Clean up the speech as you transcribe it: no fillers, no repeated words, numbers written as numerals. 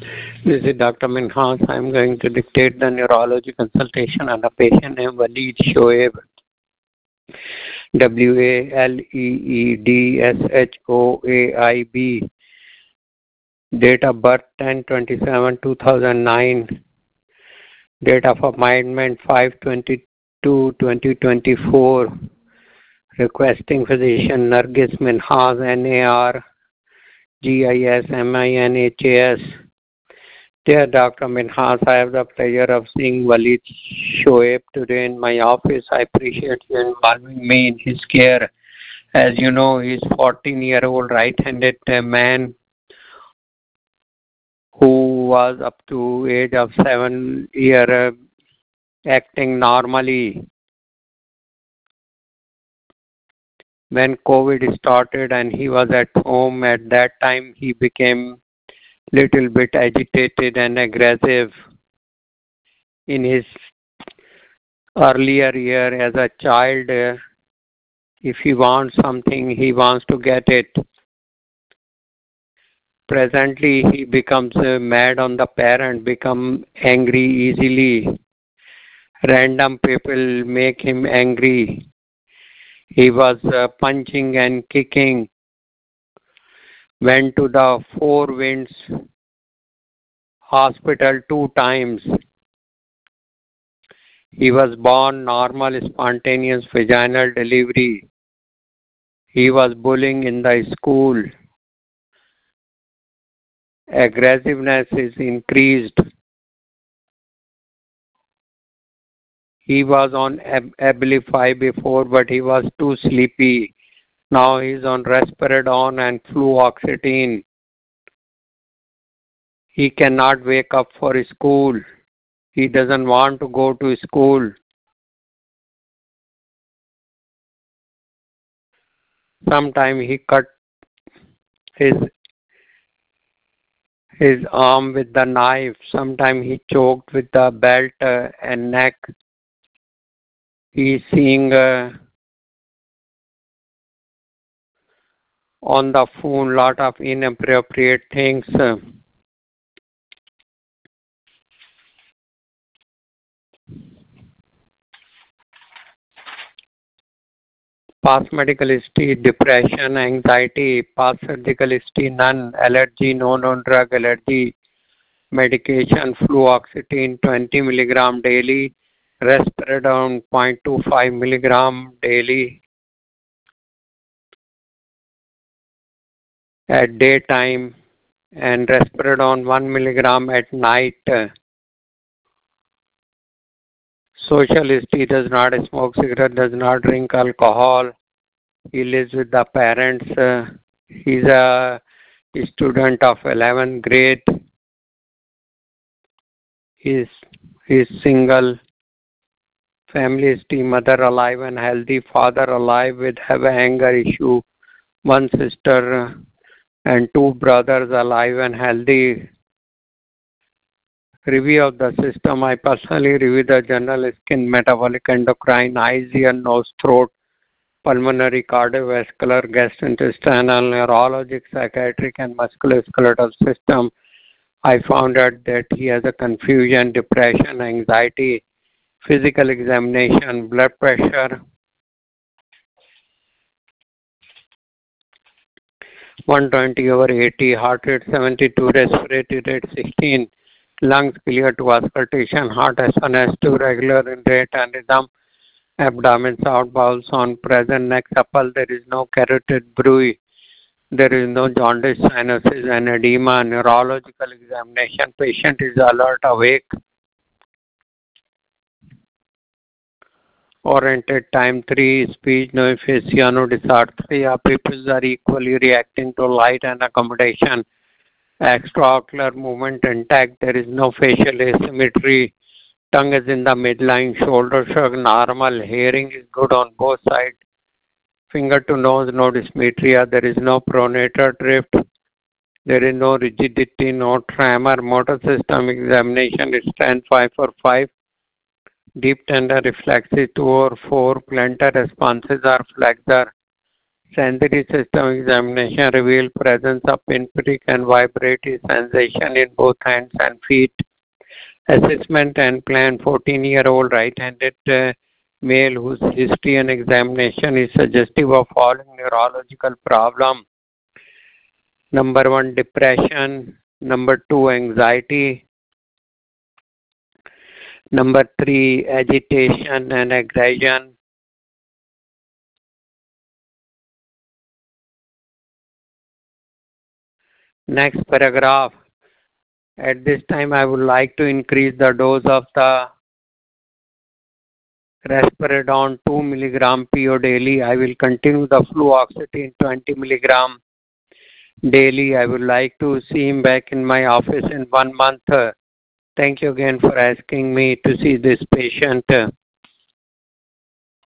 This is Dr. Minhas. I am going to dictate the neurology consultation on a patient named Waleed Shoaib. WALEEDSHOAIB. Date of birth 10/27/2009. Date of appointment 5/22/2024. Requesting physician Nargis Minhas, NARGIS MINHAS. Dear Dr. Minhas, I have the pleasure of seeing Waleed Shoaib today in my office. I appreciate you involving me in his care. As you know, he is 14-year-old right-handed man who was up to age of 7 year acting normally. When COVID started and he was at home, at that time he became little bit agitated and aggressive. In his earlier year as a child, if he wants something, he wants to get it. Presently, he becomes mad on the parent, become angry easily. Random people make him angry. He was punching and kicking. Went to the Four Winds hospital 2 times. He was born normal spontaneous vaginal delivery. He was bullying in the school. Aggressiveness is increased. He was on Abilify before, but he was too sleepy. Now he is on Risperidone and Fluoxetine. He cannot wake up for school. He doesn't want to go to school. Sometimes he cut his arm with the knife. Sometimes he choked with the belt and neck. He is seeing on the phone lot of inappropriate things. Past medical history, depression, anxiety, past surgical history, none, allergy, no known drug allergy, medication, fluoxetine 20 mg daily, Risperidone 0.25 mg daily at daytime and Risperidone 1 mg at night. Social history, does not smoke cigarette, does not drink alcohol. He lives with the parents. He's a student of 11th grade. He's single. Family history, mother alive and healthy, father alive with have anger issue, 1 sister and 2 brothers alive and healthy. Review of the system. I personally review the general skin, metabolic, endocrine, eyes, ear, nose, throat, pulmonary, cardiovascular, gastrointestinal, neurologic, psychiatric, and musculoskeletal system. I found out that he has a confusion, depression, anxiety, physical examination, blood pressure, 120/80, heart rate 72, respiratory rate 16, lungs clear to auscultation, heart S1, S2, regular in rate and rhythm, abdomen, south bowels on present, neck supple, there is no carotid bruit, there is no jaundice, sinuses and edema, neurological examination, patient is alert, awake, oriented time 3, speech, no aphasia, no dysarthria, pupils are equally reacting to light and accommodation, extraocular movement intact, there is no facial asymmetry, tongue is in the midline, shoulder shrug normal, hearing is good on both sides, finger to nose, no dysmetria, there is no pronator drift, there is no rigidity, no tremor, motor system examination is strength 5/5, deep tender reflexes 2 or 4, plantar responses are flexor, Sensory system examination revealed presence of pinprick and vibratory sensation in both hands and feet. Assessment and plan 14-year-old right-handed male whose history and examination is suggestive of following neurological problem. Number 1, depression. Number 2, anxiety. Number 3, agitation and aggression. Next paragraph. At this time, I would like to increase the dose of the Risperidone 2 mg PO daily. I will continue the fluoxetine 20 mg daily. I would like to see him back in my office in 1 month. Thank you again for asking me to see this patient.